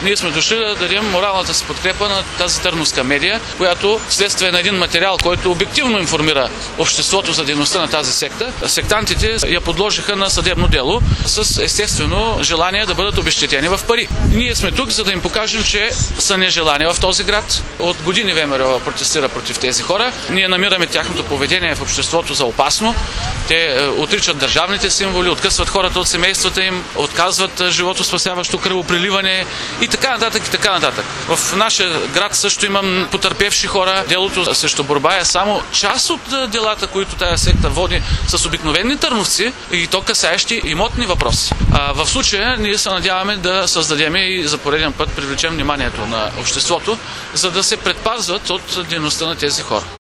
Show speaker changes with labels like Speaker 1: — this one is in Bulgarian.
Speaker 1: Ние сме дошли да дадем моралната си подкрепа на тази търновска медия, която вследствие на един материал, който обективно информира обществото за дейността на тази секта, сектантите я подложиха на съдебно дело с естествено желание да бъдат обезщетени в пари. Ние сме тук, за да им покажем, че са нежелани в този град. От години ВМРО протестира против тези хора. Ние намираме тяхното поведение в обществото за опасно. Те отричат държавните символи, откъсват хората от семействата им, отказват животоспасяващо кръвопреливане и така нататък и така нататък. В нашия град също имам потърпевши хора. Делото срещу Борбая е само част от делата, които тая секта води с обикновени търновци и то касаещи имотни въпроси. В случая ние се надяваме да създадем и за пореден път привлечем вниманието на обществото, за да се предпазват от дейността на тези хора.